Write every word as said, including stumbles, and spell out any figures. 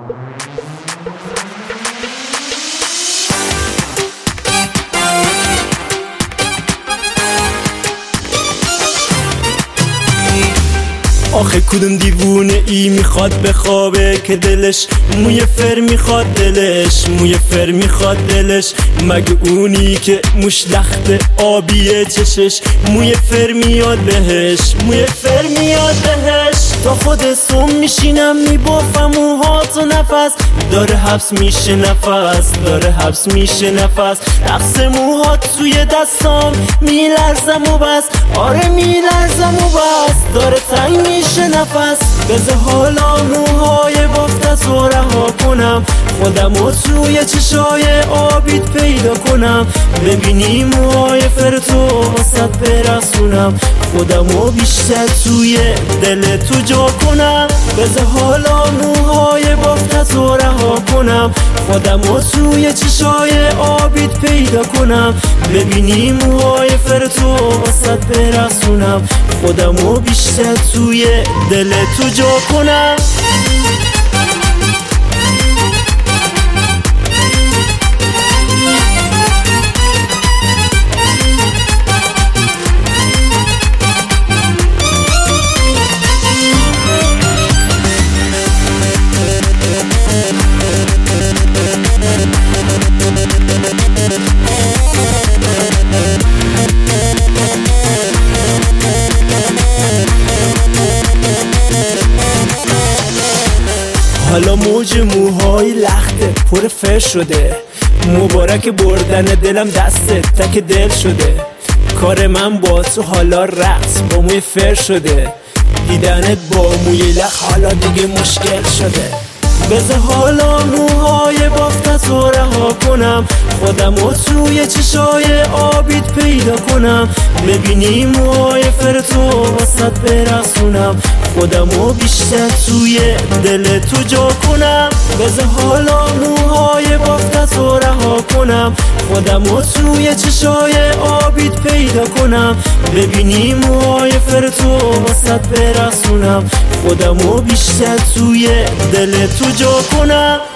آخه کدوم دیوونه ای میخواد بخوابه که دلش موی فر میخواد دلش موی فر میخواد دلش مگه اونی که موش لخت آبیه چشش موی فر میاد بهش موی فر میاد بهش تا خود سوم میشینم میبافم موهاتو نفس داره حبس میشه نفس داره حبس میشه نفس رقص موهات توی دستام میلرزم و بس آره میلرزم و بس داره تنگ میشه نفس بذار حالا موهای بافتتو رها کنم خودمو توی چشای آبیت پیدا کنم ببینی موهای فرتو واسط برسونم خودمو بیشتر توی دل تو جا کنم بذار حالا موهای بافتتو رها کنم خودمو توی چشای آبیت پیدا کنم ببینی موهای فرتو واسط برسونم خودمو بیشتر توی دل تو جا کنم حالا موج موهای لخته پر فر شده مبارک بردن دلم دسته تک دل شده کار من با تو حالا رقص با موی فر شده دیدنت با موی لخ حالا دیگه مشکل شده بذار حالا موهای بافتتو رها کنم خودمو توی چشای آبیت پیدا کنم ببینی موهای فرتو واسط برسونم خودمو بیشتر توی دل تو جا کنم بذار حالا موهای بافتتو رها کنم خودمو توی چشای آبیت پیدا کنم ببینی موهای فرتو واسط برسونم خودمو بیشتر توی دل تو جا کنم